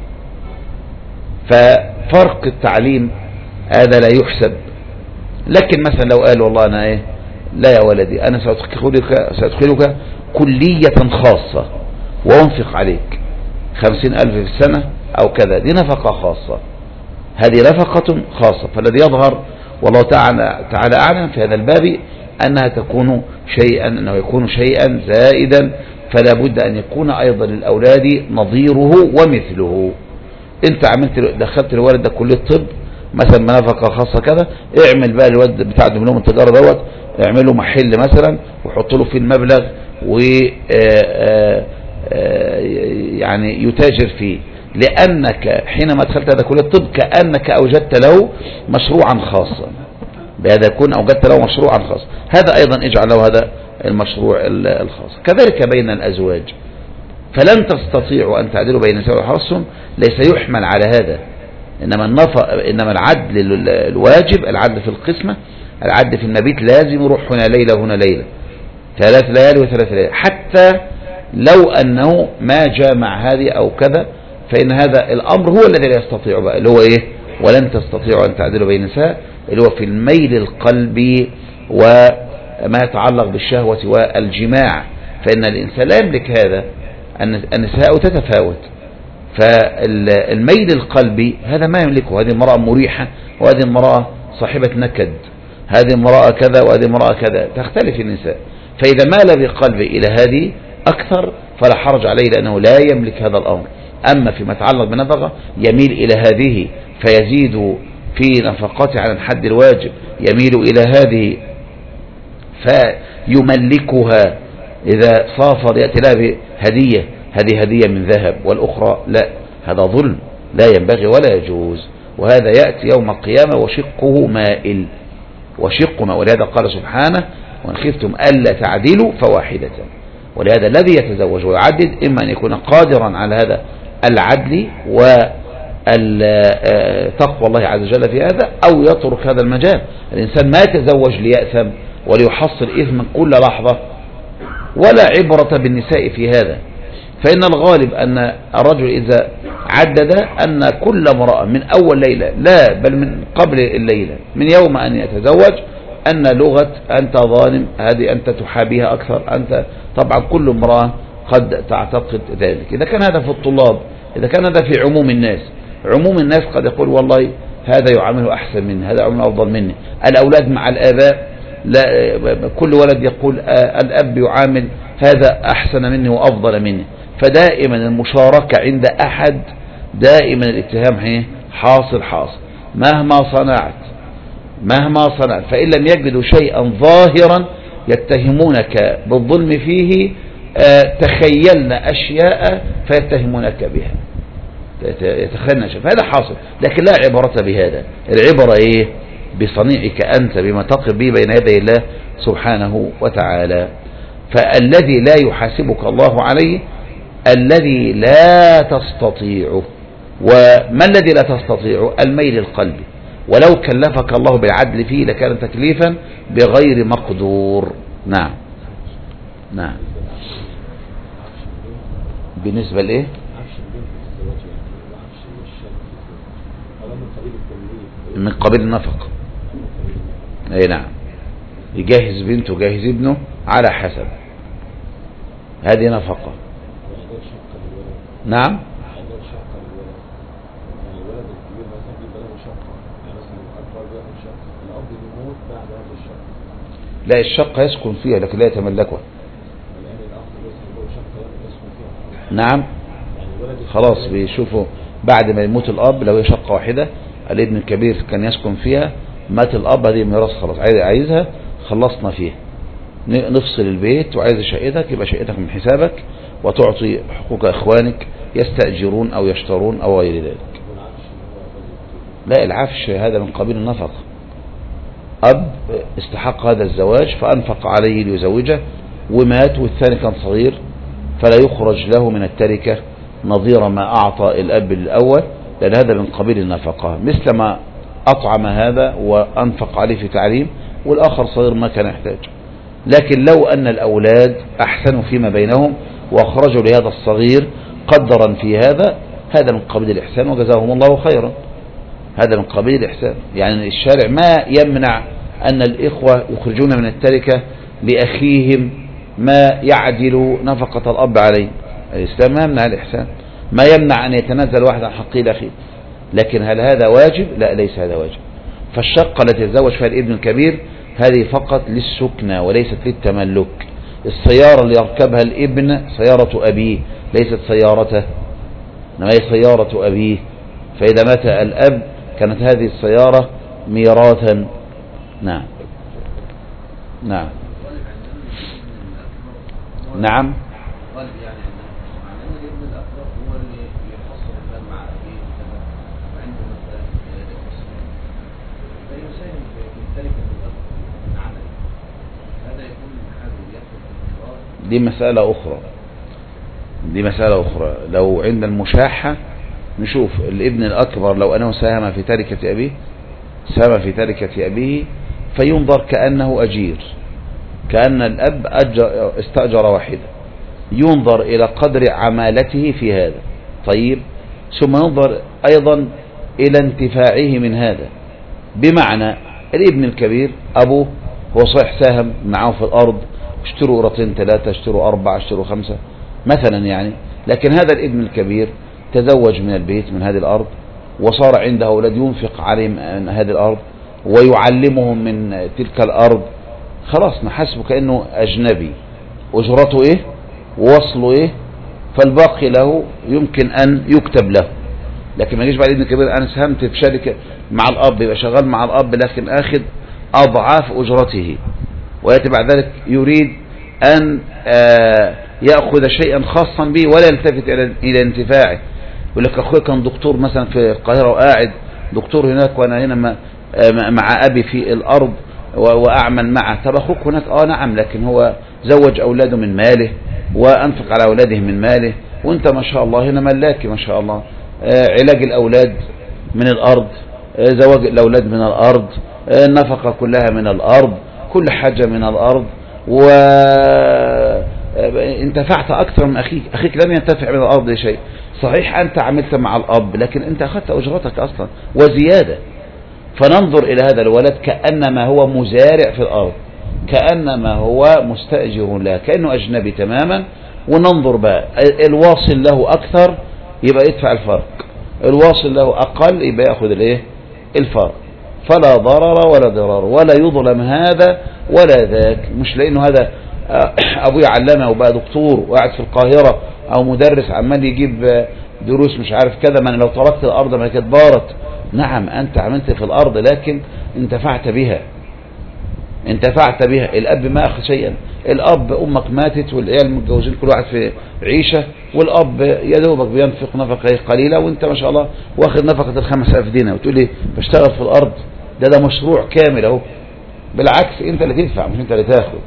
ففرق التعليم هذا لا يحسب. لكن مثلا لو قال والله أنا لا يا ولدي أنا سأدخلك كلية خاصة وأنفق عليك 50,000 في السنة أو كذا، دي نفقة خاصة، هذه نفقة خاصة. فالذي يظهر والله تعالى أعلم في هذا الباب أنها أنه يكون شيئا زائدا، فلا بد أن يكون أيضا للأولاد نظيره ومثله. أنت دخلت الولد ده كلية طب مثلا بنفقة خاصة كذا، اعمل بقى الولد بتاع دبلوم التجارة دوت اعمله محل مثلا وحط له فيه المبلغ و يعني يتاجر فيه، لأنك حينما دخلت هذا كلية الطب كأنك أوجدت له مشروعا خاصا، بهذا يكون أوجدت له مشروعا خاصا. هذا أيضا اجعل له هذا المشروع الخاص. كذلك بين الأزواج، فلن تستطيعوا أن تعدلوا بين النساء وحرصهم، ليس يحمل على هذا. إنما العدل الواجب العدل في القسمة، العدل في المبيت لازم يروح هنا ليلة هنا ليلة، 3 ليالي و3 ليالي، حتى لو أنه ما جامع هذه أو كذا، فإن هذا الأمر هو الذي لا يستطيع بقى، اللي هو ولن تستطيعوا أن تعدلوا بين النساء، اللي هو في الميل القلبي وما يتعلق بالشهوة والجماع، فإن الإنسان لا يملك هذا. النساء تتفاوت، فالميل القلبي هذا ما يملكه. هذه امرأة مريحة وهذه امرأة صاحبة نكد، هذه امرأة كذا وهذه امرأة كذا، تختلف النساء. فإذا مال بقلبه إلى هذه أكثر فلا حرج عليه، لأنه لا يملك هذا الأمر. أما فيما يتعلق بنفقة يميل إلى هذه فيزيد في نفقته على الحد الواجب، يميل إلى هذه فيملكها. إذا صافر يأتي لها بهدية، هذه هدية من ذهب والأخرى لا، هذا ظلم لا ينبغي ولا يجوز، وهذا يأتي يوم القيامة وشقه مائل ولهذا قال سبحانه وإن خفتم ألا تعدلوا فواحدة. ولهذا الذي يتزوج ويعدد إما أن يكون قادرا على هذا العدل وتقوى الله عز وجل في هذا، أو يترك هذا المجال. الإنسان ما يتزوج ليأثم وليحصل إثما كل لحظة، ولا عبرة بالنساء في هذا. فإن الغالب أن الرجل إذا عدد أن كل امرأة من أول ليلة، لا بل من قبل الليلة، من يوم أن يتزوج، أن لغة أنت ظالم، هذه أنت تحابيها أكثر، أنت طبعا كل امرأة قد تعتقد ذلك. إذا كان هذا في الطلاب، إذا كان هذا في عموم الناس قد يقول والله هذا يعامله أحسن مني، هذا يعامله أفضل مني. الأولاد مع الآباء، لا كل ولد يقول الأب يعامل هذا أحسن مني وأفضل مني. فدائما المشاركة عند أحد دائما الاتهام حاصل مهما صنعت، فإن لم يجدوا شيئا ظاهرا يتهمونك بالظلم فيه، تخيلنا أشياء فيتهمونك بها، يتخيلنا أشياء، فهذا حاصل. لكن لا عبرة بهذا، العبرة بصنيعك أنت، بما تقف به بين يدي الله سبحانه وتعالى. فالذي لا يحاسبك الله عليه الذي لا تستطيعه. وما الذي لا تستطيعه؟ الميل القلبي. ولو كلفك الله بالعدل فيه لكان تكليفا بغير مقدور. نعم. بالنسبة لإيه؟ من قبيل النفق. اي نعم، يجهز بنته ويجهز ابنه على حسب، هذه نفقة. نعم. لا، الشقة يسكن فيها لكن لا يتملكها. نعم، خلاص بيشوفوا بعد ما يموت الأب، لو هي شقة واحدة الابن الكبير كان يسكن فيها، مات الأب، هذه ميراث خلاص، عايزها خلصنا فيها، نفصل البيت، وعايز شقتك يبقى شقتك من حسابك، وتعطي حقوق إخوانك يستأجرون أو يشترون أو غير ذلك. لا، العفش هذا من قبيل النفقة. أب استحق هذا الزواج فأنفق عليه ليزوجه ومات، والثاني كان صغير، فلا يخرج له من التركة نظير ما أعطى الأب الأول، لأن هذا من قبيل النفقة، مثل ما أطعم هذا وأنفق عليه في تعليم، والآخر صغير ما كان يحتاج. لكن لو أن الأولاد أحسنوا فيما بينهم وأخرجوا لهذا الصغير قدرا في هذا، هذا من قبيل الإحسان وجزاهم الله خيرا، هذا من قبيل الإحسان. يعني الشارع ما يمنع أن الإخوة يخرجون من التركة لأخيهم ما يعدل نفقة الأب عليه، الإسلام ما يمنع الإحسان، ما يمنع أن يتنازل واحد عن حقه الأخير، لكن هل هذا واجب؟ لا، ليس هذا واجب. فالشقة التي يتزوج فيها الابن الكبير هذه فقط للسكنى وليست للتملك. السيارة اللي يركبها الابن سيارة أبيه ليست سيارته، إنما هي سيارة أبيه، فإذا مات الأب كانت هذه السيارة ميراثا. نعم نعم نعم. دي مسألة أخرى. لو عند المشاحة نشوف الابن الأكبر لو أنه ساهم في تركة أبيه فينظر كأنه أجير، كأن الأب استأجر واحدة، ينظر إلى قدر عمالته في هذا. طيب، ثم ينظر أيضا إلى انتفاعه من هذا، بمعنى الابن الكبير أبوه هو صحيح ساهم معه في الأرض، اشتروا قرطين 3، اشتروا 4، اشتروا 5 مثلا يعني، لكن هذا الابن الكبير تزوج من البيت من هذه الأرض، وصار عنده أولاد ينفق عليهم من هذه الأرض ويعلمهم من تلك الأرض، خلاص نحسبه كأنه أجنبي، أجرته إيه ووصله إيه، فالباقي له يمكن أن يكتب له. لكن ما يجيش بعد ابن الكبير أنا ساهمت في شركة مع الأب، يبقى شغال مع الأب لكن أخذ أضعاف أجرته، ويأتي بعد ذلك يريد أن يأخذ شيئا خاصا به ولا يلتفت إلى انتفاعه. يقول لك أخوي كان دكتور مثلا في القاهرة وقاعد دكتور هناك وأنا هنا مع أبي في الأرض وأعمل معه. طب أخوك هناك نعم، لكن هو زوج أولاده من ماله وأنفق على أولاده من ماله، وأنت ما شاء الله هنا ملاكي ما شاء الله، علاج الأولاد من الأرض، زواج الأولاد من الأرض، النفقة كلها من الأرض، كل حاجة من الأرض، وانتفعت أكثر من أخيك لم ينتفع من الأرض شيء. صحيح أنت عملت مع الأب لكن أنت أخذت أجرتك أصلا وزيادة. فننظر إلى هذا الولد كأنما هو مزارع في الأرض، كأنما هو مستأجر له، كأنه أجنبي تماما، وننظر بقى الواصل له أكثر يبقى يدفع الفرق، الواصل له أقل يبقى يأخذ الفرق، فلا ضرر ولا ضرار، ولا يظلم هذا ولا ذاك. مش لأنه هذا أبوي علمه وبقى دكتور وقاعد في القاهرة أو مدرس عمال يجيب دروس مش عارف كذا، من لو تركت الأرض ما كانت بارت. نعم أنت عملت في الأرض لكن انتفعت بها، الأب ما أخذ شيئا. الأب أمك ماتت والعيال متجوزين كل واحد في عيشة، والأب يدوبك بينفق نفقه قليلة، وانت ما شاء الله واخذ نفقة 5000 دينار وتقولي بشتغل في الأرض. ده مشروع كامل اهو، بالعكس انت اللي تدفع مش انت اللي تاخد.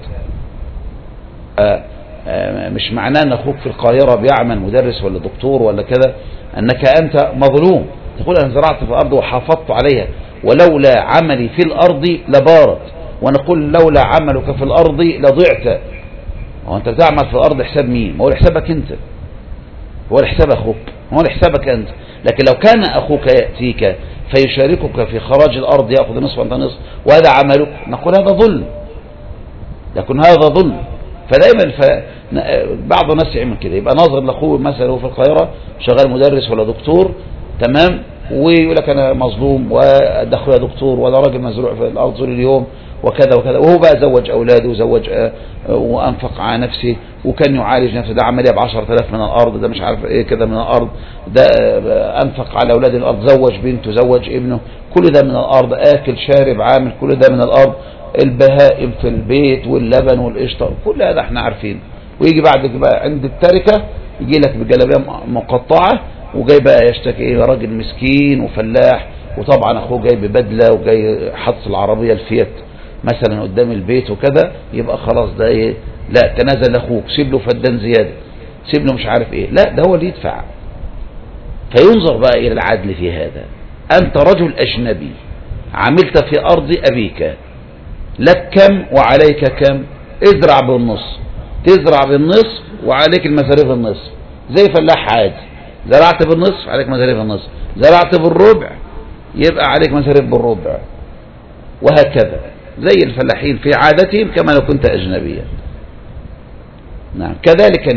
مش معناه ان اخوك في القاهرة بيعمل مدرس ولا دكتور ولا كذا انك انت مظلوم. تقول انا زرعت في الارض وحافظت عليها، ولولا عملي في الارض لبارت، ونقول لولا عملك في الارض لضعت. هو انت بتعمل في الارض حساب مين؟ ما هو حسابك انت، هو حساب اخوك، هو حسابك انت. لكن لو كان اخوك يأتيك فيشاركك في خراج الارض يأخذ نصف وانت نصف وهذا عملك، نقول هذا ظلم، يكون هذا ظلم. فدائما بعض الناس يعمل كده، يبقى ناظر لاخوه مثلا هو في القاهره شغال مدرس ولا دكتور، تمام، ويقول لك انا مظلوم وده اخويا دكتور ولا راجل مزروع في الارض طول اليوم وكذا وكذا، وهو بقى زوج اولاده وزوج وانفق على نفسه وكان يعالج نفسه، ده عمليه ب10,000 من الارض، ده مش عارف ايه كده من الارض، ده انفق على اولاد الارض، زوج بنته زوج ابنه، كل ده من الارض، اكل شارب عامل كل ده من الارض، البهائم في البيت واللبن والقشطه كل هذا احنا عارفين. ويجي بعد بقى عند التركه يجي لك بجلابيه مقطعه وجاي بقى يشتكي ايه، راجل مسكين وفلاح، وطبعا اخوه جاي ببدله وجاي حط العربيه الفيات مثلا قدام البيت وكذا، يبقى خلاص ده ايه، لا تنازل اخوك، سيب له فدان زياده، سيب له مش عارف ايه، لا ده هو اللي يدفع. فينظر بقى الى العدل في هذا. انت رجل اجنبي عملت في ارض ابيك، لك كم وعليك كم، ازرع بالنص، تزرع بالنصف وعليك المصاريف النصف، زي فلاح عادي، زرعت بالنصف عليك مصاريف النصف، زرعت بالربع يبقى عليك مصاريف بالربع، وهكذا زي الفلاحين في عادتهم كما لو كنت أجنبيا. نعم. كذلك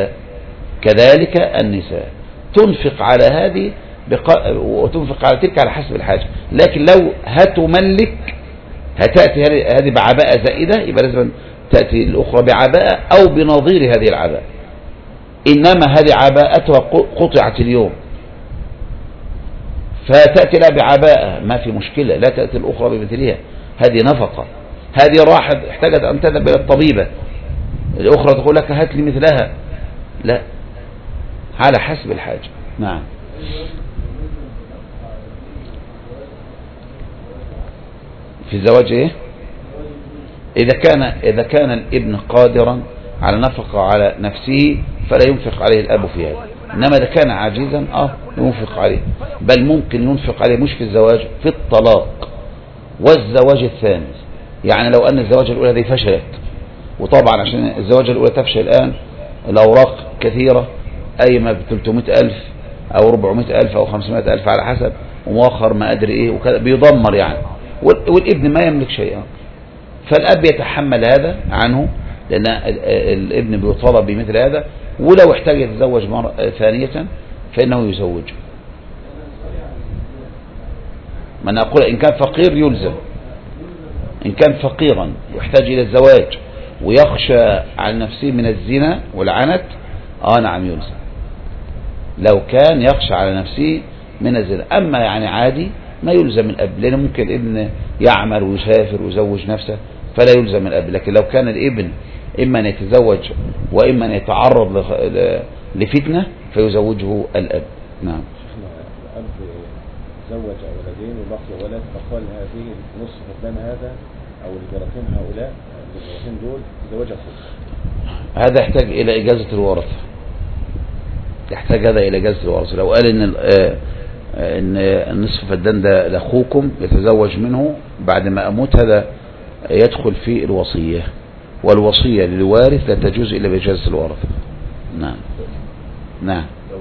النساء تنفق على هذه وتنفق على تلك على حسب الحاجة، لكن لو هتملك هتأتي هذه بعباءة زائدة يبقى لازم تأتي الأخرى بعباءة أو بنظير هذه العباءة. إنما هذه عباءتها قطعت اليوم فتأتي لها بعباءة ما في مشكلة، لا تأتي الأخرى بمثلها، هذه نفقة، هذه راحت احتاجت أن تذهب إلى الطبيبة، الأخرى تقول لك هات لي مثلها، لا، على حسب الحاجة. نعم. في الزواج ايه؟ إذا كان الابن قادرا على نفقة على نفسه فلا ينفق عليه الأب في هذا، إنما إذا كان عاجزا ينفق عليه، بل ممكن ينفق عليه مش في الزواج، في الطلاق والزواج الثاني. يعني لو أن الزواج الأولى دي فشلت، وطبعا عشان الزواج الأولى تفشل الآن الأوراق كثيرة، قايمة ب300,000 أو 400,000 أو 500,000 على حسب، ومؤخر ما أدري إيه وكذا، بيضمر يعني، والابن ما يملك شيئا، فالأب يتحمل هذا عنه لأن الابن بيطالب بمثل هذا، ولو احتاج يتزوج مرة ثانية فإنه يزوج. من أقول إن كان فقير يلزم، إن كان فقيرا يحتاج إلى الزواج ويخشى على نفسه من الزنا والعنت نعم يلزم، لو كان يخشى على نفسه من الزنا. أما يعني عادي ما يلزم الأب، لأن ممكن الابن يعمل ويسافر ويزوج نفسه فلا يلزم الأب، لكن لو كان الابن إما أن يتزوج وإما أن يتعرض لفتنة فيزوجه الأب. نعم. الأب زوج ولدين وبقي ولد، فقال هذه نصف فدان هذا أو الجارتين هؤلاء الجارتين دول زوجها خلص، هذا يحتاج إلى إجازة الورثة، يحتاج هذا إلى إجازة الورثة. لو قال إن النصف فدان ده لأخوكم يتزوج منه بعد ما أموت، هذا يدخل في الوصية، والوصية للوارث لا تجوز إلا بإجازة الورثة. نعم. نعم.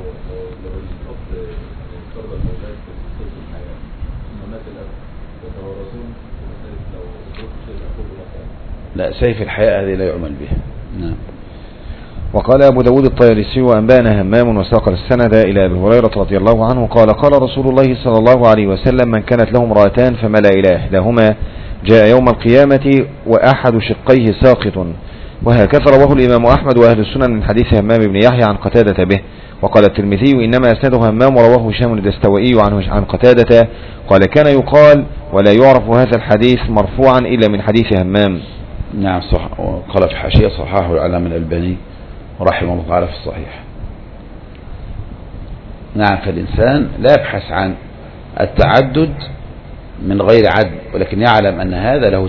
لا، سيف الحياة هذه لا يعمل بها. نعم. وقال أبو داود الطيالسي وأنبانا همام وساق السند إلى أبي هريرة رضي الله عنه قال قال رسول الله صلى الله عليه وسلم من كانت له امرأتان فملا إلى إحداهما جاء يوم القيامة وأحد شقيه ساقط. وهكذا رواه الإمام أحمد وأهل السنن من حديث همام بن يحيى عن قتادة به. وقال الترمذي إنما أسنده همام ورواه هشام الدستوائي عن قتادة قال كان يقال ولا يعرف هذا الحديث مرفوعا إلا من حديث همام. نعم صح. قال في حاشية صححه العلامة الألباني رحمه الله تعالى في الصحيح. نعم. فالإنسان لا يبحث عن التعدد من غير عدل، ولكن يعلم أن هذا له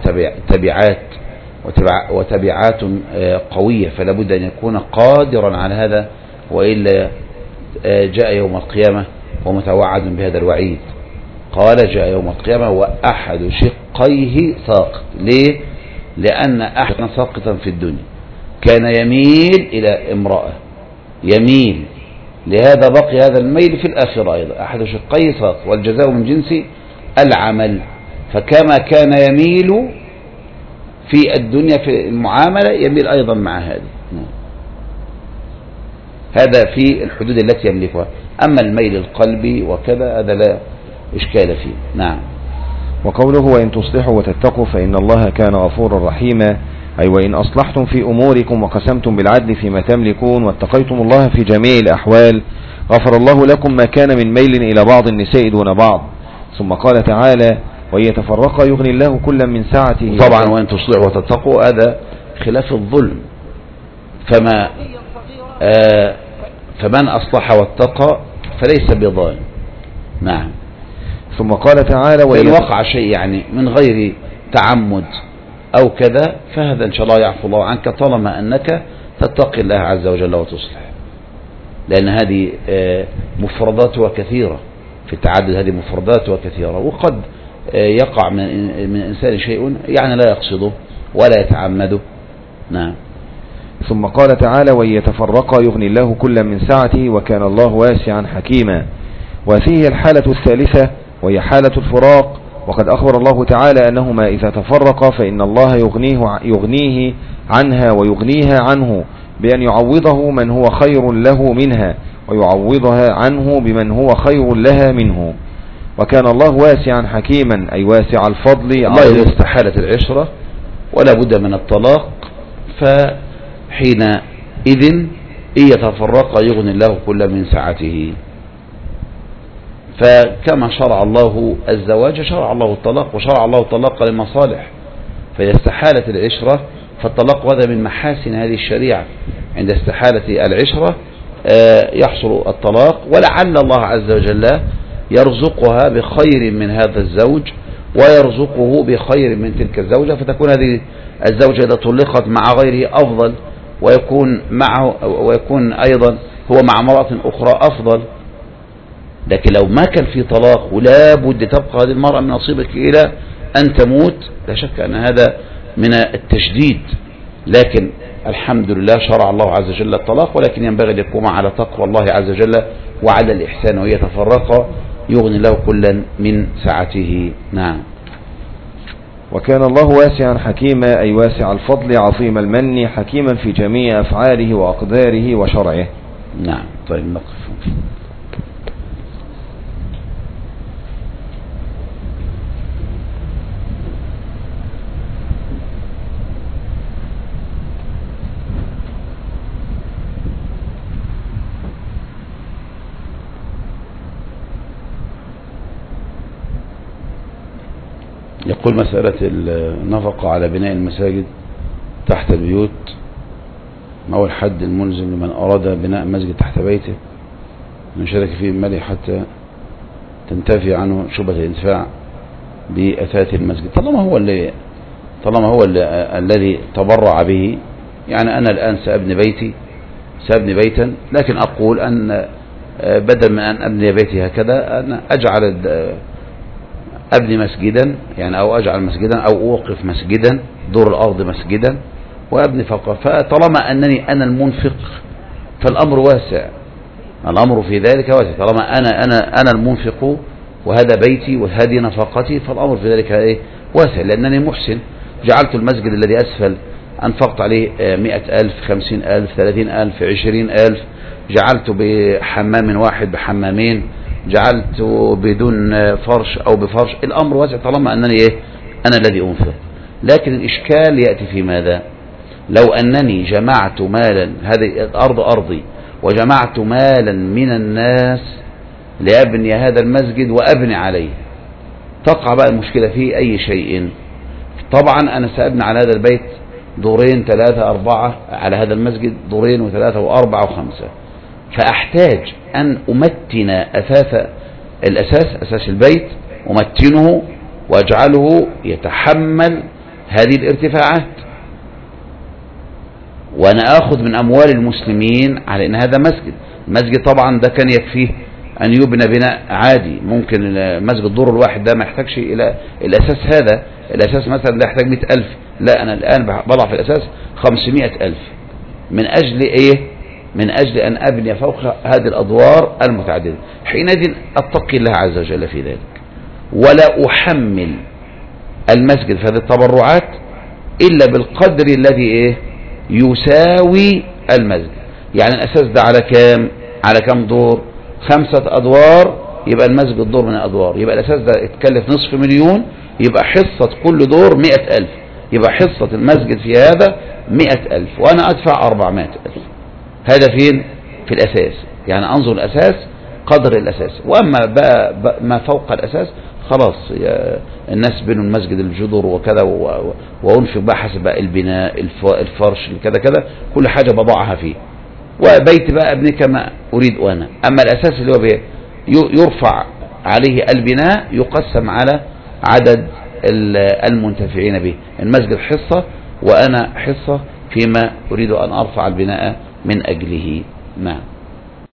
وتبعات قوية، فلا بد أن يكون قادرا على هذا، وإلا جاء يوم القيامة ومتوعد بهذا الوعيد. قال جاء يوم القيامة وأحد شقيه ساقط. ليه؟ لأن أحد ساقطا في الدنيا كان يميل إلى امرأة، يميل، لهذا بقي هذا الميل في الآخرة أيضا. أحد شقيه ساقط، والجزاء من جنس العمل. فكما كان يميل في الدنيا في المعاملة يميل أيضا مع هذه. هذا في الحدود التي يملكها. أما الميل القلبي وكذا هذا لا إشكال فيه. نعم. وقوله وإن تصلحوا وتتقوا فإن الله كان غفورا رحيما، أي وإن أصلحتم في أموركم وقسمتم بالعدل فيما تملكون واتقيتم الله في جميع الأحوال غفر الله لكم ما كان من ميل إلى بعض النساء دون بعض. ثم قال تعالى وإن يتفرقا يغني الله كلا من سعته. طبعا وإن تصلحوا وتتقوا هذا خلاف الظلم، فمن أصلح واتقى فليس بظالم. نعم. ثم قال تعالى وإن وقع شيء يعني من غير تعمد أو كذا فهذا إن شاء الله يعفو الله عنك طالما أنك تتقي الله عز وجل وتصلح، لأن هذه مفرداتها كثيرة في التعدد، هذه مفرداتها كثيرة، وقد يقع من إنسان شيء يعني لا يقصده ولا يتعمده. نعم. ثم قال تعالى وإن يتفرقا يغني الله كلا من سعته وكان الله واسعا حكيما. وهذه هي الحالة الثالثة وهي حالة الفراق، وقد أخبر الله تعالى أنهما إذا تفرقا فإن الله يغنيه عنها ويغنيها عنه بأن يعوضه من هو خير له منها ويعوضها عنه بمن هو خير لها منه. وكان الله واسعا حكيما أي واسع الفضل. الله إذا استحالت العشرة ولا بد من الطلاق فحينئذ إن يتفرقا يغني الله كل من سعته. فكما شرع الله الزواج شرع الله الطلاق، وشرع الله الطلاق لمصالح. فإذا استحالت العشرة فالطلاق هذا من محاسن هذه الشريعة، عند استحالة العشرة يحصل الطلاق، ولعل الله عز وجل يرزقها بخير من هذا الزوج ويرزقه بخير من تلك الزوجة، فتكون هذه الزوجة إذا طلقت مع غيره أفضل، ويكون أيضا هو مع امرأة أخرى أفضل. لكن لو ما كان في طلاق ولا بد تبقى هذه المرأة من نصيبك إلى أن تموت، لا شك أن هذا من التشديد. لكن الحمد لله شرع الله عز وجل الطلاق، ولكن ينبغي أن يقوم على تقوى الله عز وجل وعلى الإحسان، وهي تفرق يغني الله كلا من سعته. نعم. وكان الله واسعا حكيما أي واسع الفضل عظيم المن حكيما في جميع أفعاله وأقداره وشرعه. نعم. طيب نقف. يقول مسألة النفقة على بناء المساجد تحت البيوت، ما هو الحد الملزم لمن أراد بناء مسجد تحت بيته أن يشارك فيه المال حتى تنتفي عنه شبهة الانتفاع بأثاث المسجد، طالما هو الذي تبرع به. يعني أنا الآن سأبني بيتا، لكن أقول أن بدل من أن أبني بيتي هكذا أن أبني مسجدا، يعني أو أجعل مسجدا أو أوقف مسجدا، دور الأرض مسجدا وأبني فقط. فطالما أنني أنا المنفق فالأمر واسع، الأمر في ذلك واسع. طالما أنا المنفق وهذا بيتي وهذه نفقتي فالأمر في ذلك واسع، لأنني محسن. جعلت المسجد الذي أسفل أنفقت عليه 100,000 50,000 30,000 20,000، جعلت بحمام واحد بحمامين، جعلت بدون فرش أو بفرش، الأمر واسع طالما أنني أنا الذي أنفق. لكن الإشكال يأتي في ماذا؟ لو أنني جمعت مالا، هذه الأرض أرضي، وجمعت مالا من الناس لأبني هذا المسجد وأبني عليه، تقع بقى المشكلة في أي شيء. طبعا أنا سأبني على هذا البيت دورين 3 4، على هذا المسجد دورين و3 و4 و5، فأحتاج أن أمتن أساس البيت، أمتنه وأجعله يتحمل هذه الارتفاعات، وأنا أخذ من أموال المسلمين على أن هذا مسجد طبعا ده كان يكفيه أن يبنى بناء عادي. ممكن مسجد الدور الواحد ده ما يحتاجش إلى الأساس، هذا الأساس مثلا ده يحتاج 100,000، لا أنا الآن بضع في الأساس 500,000 من أجل أن أبني فوق هذه الأدوار المتعددة. حينئذ أتقي الله عز وجل في ذلك، ولا أحمل المسجد في هذه التبرعات إلا بالقدر الذي يساوي المسجد. يعني الأساس ده على كام؟ على كام دور؟ 5 أدوار، يبقى المسجد دور من الأدوار، يبقى الأساس ده اتكلف نصف مليون، يبقى حصة كل دور 100,000، يبقى حصة المسجد في هذا 100,000 وأنا أدفع 400,000. هذا فين؟ في الأساس. يعني أنظر الأساس قدر الأساس، وأما بقى ما فوق الأساس خلاص الناس بنوا المسجد الجدر وكذا، وأنفق بقى حسب بقى البناء الفرش كذا كذا، كل حاجة بضعها فيه، وبيت بقى ابني كما أريد أنا. أما الأساس اللي هو يرفع عليه البناء يقسم على عدد المنتفعين به. المسجد حصة وأنا حصة فيما أريد أن أرفع البناء من أجله. نعم.